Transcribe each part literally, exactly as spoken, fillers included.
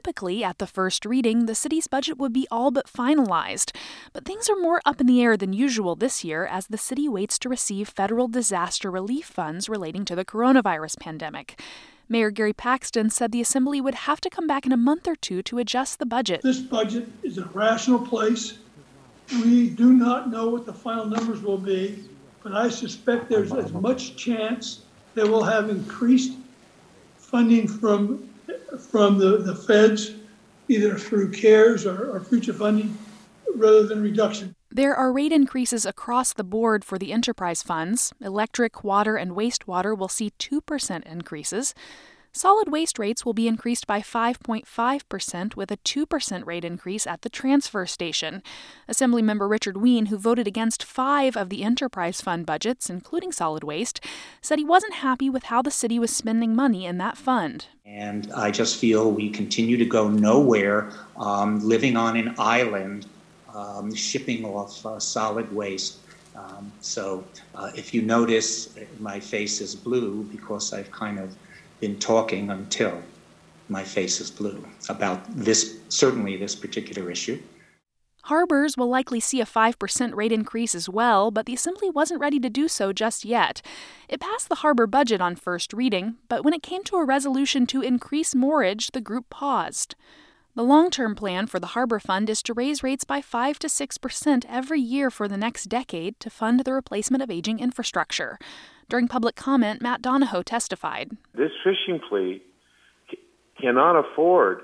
Typically, at the first reading, the city's budget would be all but finalized. But things are more up in the air than usual this year as the city waits to receive federal disaster relief funds relating to the coronavirus pandemic. Mayor Gary Paxton said the Assembly would have to come back in a month or two to adjust the budget. This budget is a rational place. We do not know what the final numbers will be, but I suspect there's as much chance that we'll have increased funding from from the, the feds, either through CARES or, or future funding, rather than reduction. There are rate increases across the board for the enterprise funds. Electric, water, and wastewater will see two percent increases. Solid waste rates will be increased by five point five percent with a two percent rate increase at the transfer station. Assemblymember Richard Wien, who voted against five of the enterprise fund budgets, including solid waste, said he wasn't happy with how the city was spending money in that fund. And I just feel we continue to go nowhere, um, living on an island, um, shipping off uh, solid waste. Um, so uh, if you notice, my face is blue because I've kind of been talking until my face is blue about this, certainly this particular issue. Harbors will likely see a five percent rate increase as well, but the Assembly wasn't ready to do so just yet. It passed the harbor budget on first reading, but when it came to a resolution to increase moorage, the group paused. The long-term plan for the Harbor Fund is to raise rates by five to six percent every year for the next decade to fund the replacement of aging infrastructure. During public comment, Matt Donahoe testified. This fishing fleet c- cannot afford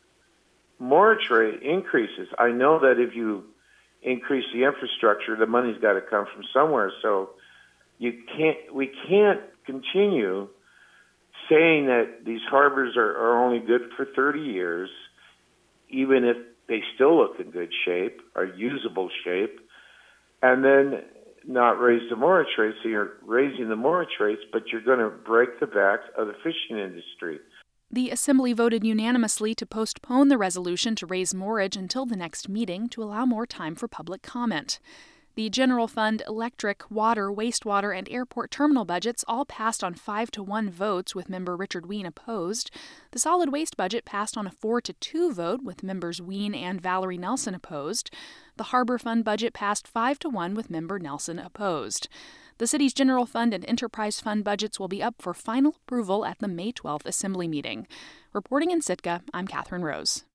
moorage rate increases. I know that if you increase the infrastructure, the money's got to come from somewhere. So you can't. We can't continue saying that these harbors are, are only good for thirty years, even if they still look in good shape, are usable shape, and then not raise the moorage rates. So you're raising the moorage rates, but you're going to break the back of the fishing industry. The Assembly voted unanimously to postpone the resolution to raise moorage until the next meeting to allow more time for public comment. The General Fund, electric, water, wastewater, and airport terminal budgets all passed on five to one votes, with member Richard Wien opposed. The solid waste budget passed on a four to two vote, with members Wien and Valerie Nelson opposed. The Harbor Fund budget passed five to one, with member Nelson opposed. The city's General Fund and Enterprise Fund budgets will be up for final approval at the May twelfth Assembly meeting. Reporting in Sitka, I'm Catherine Rose.